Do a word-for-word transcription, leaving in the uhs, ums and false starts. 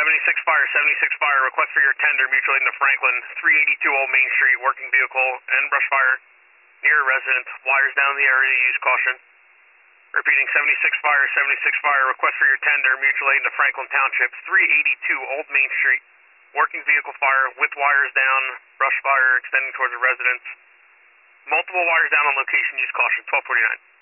seventy-six Fire, seventy-six Fire, request for your tender, mutual aid into Franklin, three eighty-two Old Main Street, working vehicle and brush fire near a resident. Wires down in the area, use caution. Repeating, seventy-six Fire, seventy-six Fire, request for your tender, mutual aid into Franklin Township, three eighty-two Old Main Street, working vehicle fire with wires down, brush fire extending towards the residence. Multiple wires down on location, use caution, twelve forty-nine.